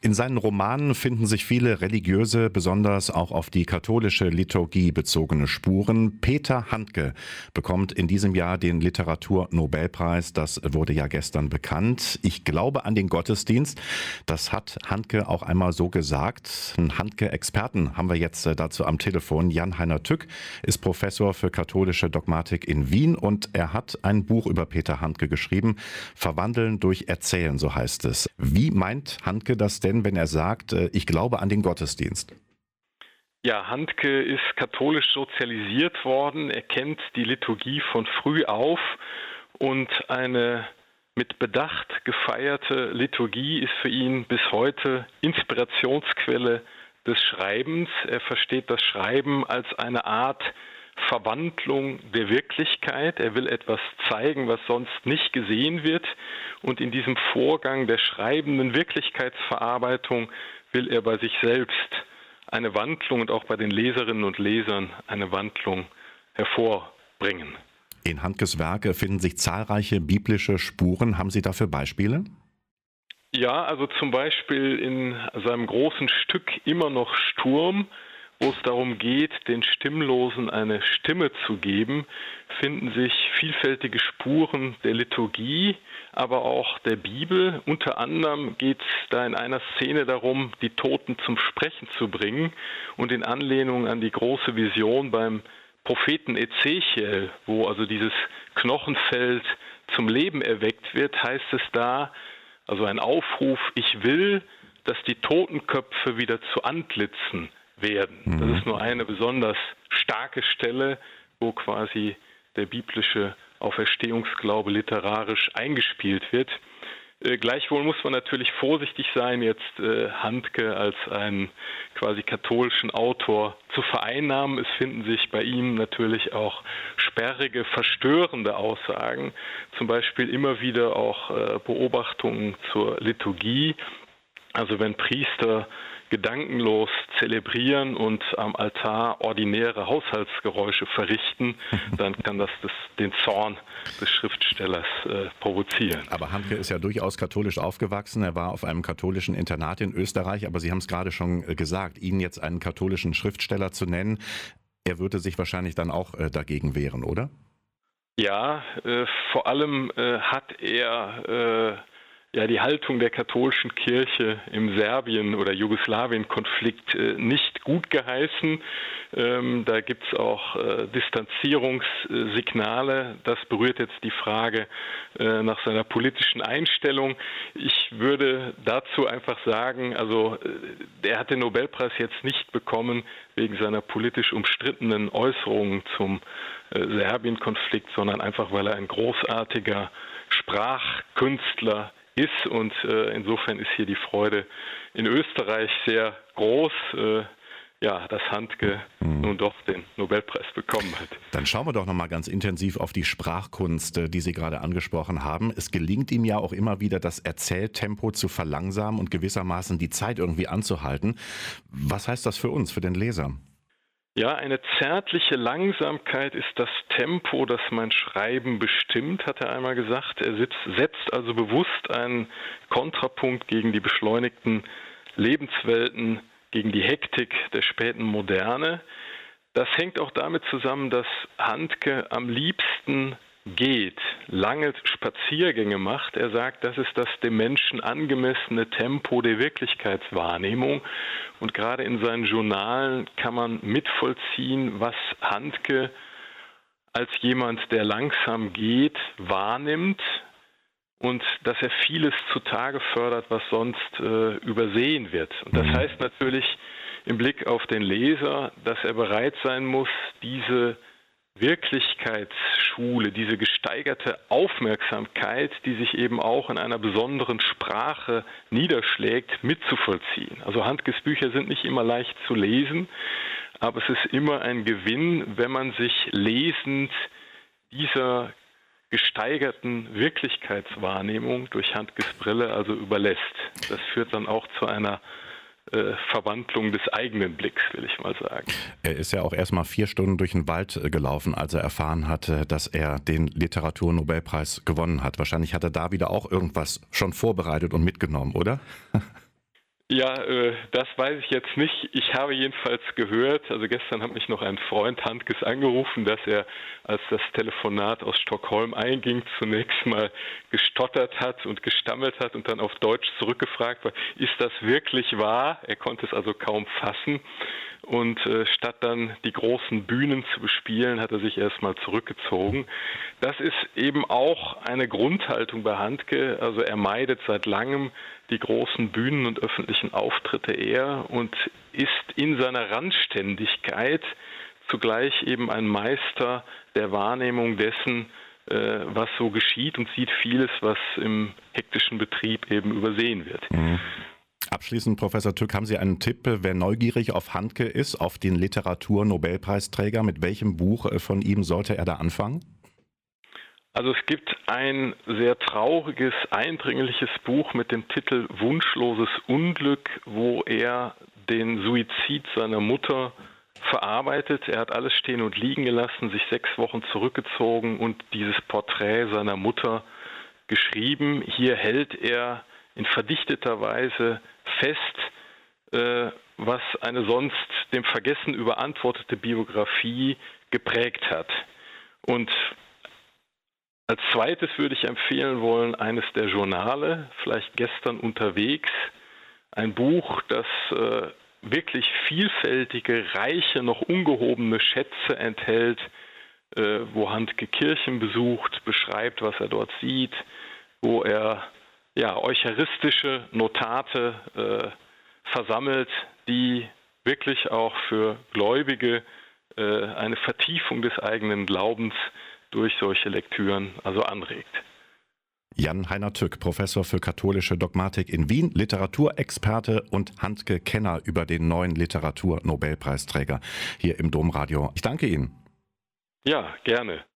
In seinen Romanen finden sich viele religiöse, besonders auch auf die katholische Liturgie bezogene Spuren. Peter Handke bekommt in diesem Jahr den Literaturnobelpreis. Das wurde ja gestern bekannt. Ich glaube an den Gottesdienst. Das hat Handke auch einmal so gesagt. Einen Handke-Experten haben wir jetzt dazu am Telefon. Jan-Heiner Tück ist Professor für katholische Dogmatik in Wien und er hat ein Buch über Peter Handke geschrieben. Verwandeln durch Erzählen, so heißt es. Wie meint Handke das denn, wenn er sagt, ich glaube an den Gottesdienst? Ja, Handke ist katholisch sozialisiert worden. Er kennt die Liturgie von früh auf und eine mit Bedacht gefeierte Liturgie ist für ihn bis heute Inspirationsquelle des Schreibens. Er versteht das Schreiben als eine Art Verwandlung der Wirklichkeit. Er will etwas zeigen, was sonst nicht gesehen wird. Und in diesem Vorgang der schreibenden Wirklichkeitsverarbeitung will er bei sich selbst eine Wandlung und auch bei den Leserinnen und Lesern eine Wandlung hervorbringen. In Handkes Werke finden sich zahlreiche biblische Spuren. Haben Sie dafür Beispiele? Ja, also zum Beispiel in seinem großen Stück Immer noch Sturm, wo es darum geht, den Stimmlosen eine Stimme zu geben, finden sich vielfältige Spuren der Liturgie, aber auch der Bibel. Unter anderem geht es da in einer Szene darum, die Toten zum Sprechen zu bringen und in Anlehnung an die große Vision beim Propheten Ezechiel, wo also dieses Knochenfeld zum Leben erweckt wird, heißt es da, also ein Aufruf, ich will, dass die Totenköpfe wieder zu Antlitzen werden. Das ist nur eine besonders starke Stelle, wo quasi der biblische Auferstehungsglaube literarisch eingespielt wird. Gleichwohl muss man natürlich vorsichtig sein, jetzt Handke als einen quasi katholischen Autor zu vereinnahmen. Es finden sich bei ihm natürlich auch sperrige, verstörende Aussagen, zum Beispiel immer wieder auch Beobachtungen zur Liturgie. Also wenn Priester gedankenlos zelebrieren und am Altar ordinäre Haushaltsgeräusche verrichten, dann kann das den Zorn des Schriftstellers provozieren. Aber Handke ist ja durchaus katholisch aufgewachsen. Er war auf einem katholischen Internat in Österreich, aber Sie haben es gerade schon gesagt, ihn jetzt einen katholischen Schriftsteller zu nennen, er würde sich wahrscheinlich dann auch dagegen wehren, oder? Ja, vor allem hat er die Haltung der katholischen Kirche im Serbien- oder Jugoslawien-Konflikt nicht gut geheißen. Da gibt es auch Distanzierungssignale. Das berührt jetzt die Frage nach seiner politischen Einstellung. Ich würde dazu einfach sagen, also er hat den Nobelpreis jetzt nicht bekommen wegen seiner politisch umstrittenen Äußerungen zum Serbien-Konflikt, sondern einfach, weil er ein großartiger Sprachkünstler ist und insofern ist hier die Freude in Österreich sehr groß, dass Handke nun doch den Nobelpreis bekommen hat. Dann schauen wir doch nochmal ganz intensiv auf die Sprachkunst, die Sie gerade angesprochen haben. Es gelingt ihm ja auch immer wieder, das Erzähltempo zu verlangsamen und gewissermaßen die Zeit irgendwie anzuhalten. Was heißt das für uns, für den Leser? Ja, eine zärtliche Langsamkeit ist das Tempo, das mein Schreiben bestimmt, hat er einmal gesagt. Er setzt also bewusst einen Kontrapunkt gegen die beschleunigten Lebenswelten, gegen die Hektik der späten Moderne. Das hängt auch damit zusammen, dass Handke am liebsten geht, lange Spaziergänge macht. Er sagt, das ist das dem Menschen angemessene Tempo der Wirklichkeitswahrnehmung. Und gerade in seinen Journalen kann man mitvollziehen, was Handke als jemand, der langsam geht, wahrnimmt und dass er vieles zutage fördert, was sonst übersehen wird. Und das heißt natürlich im Blick auf den Leser, dass er bereit sein muss, diese Wirklichkeitsschule, diese gesteigerte Aufmerksamkeit, die sich eben auch in einer besonderen Sprache niederschlägt, mitzuvollziehen. Also Handkes Bücher sind nicht immer leicht zu lesen, aber es ist immer ein Gewinn, wenn man sich lesend dieser gesteigerten Wirklichkeitswahrnehmung durch Handkes Brille also überlässt. Das führt dann auch zu einer Verwandlung des eigenen Blicks, will ich mal sagen. Er ist ja auch erst mal 4 Stunden durch den Wald gelaufen, als er erfahren hatte, dass er den Literaturnobelpreis gewonnen hat. Wahrscheinlich hat er da wieder auch irgendwas schon vorbereitet und mitgenommen, oder? Ja, das weiß ich jetzt nicht. Ich habe jedenfalls gehört, also gestern hat mich noch ein Freund Handkes angerufen, dass er, als das Telefonat aus Stockholm einging, zunächst mal gestottert hat und gestammelt hat und dann auf Deutsch zurückgefragt war, ist das wirklich wahr? Er konnte es also kaum fassen. Und statt dann die großen Bühnen zu bespielen, hat er sich erstmal zurückgezogen. Das ist eben auch eine Grundhaltung bei Handke. Also er meidet seit langem die großen Bühnen und öffentlichen Auftritte eher und ist in seiner Randständigkeit zugleich eben ein Meister der Wahrnehmung dessen, was so geschieht, und sieht vieles, was im hektischen Betrieb eben übersehen wird. Mhm. Abschließend, Professor Tück, haben Sie einen Tipp, wer neugierig auf Handke ist, auf den Literatur-Nobelpreisträger? Mit welchem Buch von ihm sollte er da anfangen? Also es gibt ein sehr trauriges, eindringliches Buch mit dem Titel Wunschloses Unglück, wo er den Suizid seiner Mutter verarbeitet. Er hat alles stehen und liegen gelassen, sich 6 Wochen zurückgezogen und dieses Porträt seiner Mutter geschrieben. Hier hält er in verdichteter Weise fest, was eine sonst dem Vergessen überantwortete Biografie geprägt hat. Und als zweites würde ich empfehlen wollen, eines der Journale, vielleicht Gestern unterwegs, ein Buch, das wirklich vielfältige, reiche, noch ungehobene Schätze enthält, wo Handke Kirchen besucht, beschreibt, was er dort sieht, wo er eucharistische Notate versammelt, die wirklich auch für Gläubige eine Vertiefung des eigenen Glaubens durch solche Lektüren also anregt. Jan-Heiner Tück, Professor für katholische Dogmatik in Wien, Literaturexperte und Handke-Kenner über den neuen Literatur-Nobelpreisträger hier im Domradio. Ich danke Ihnen. Ja, gerne.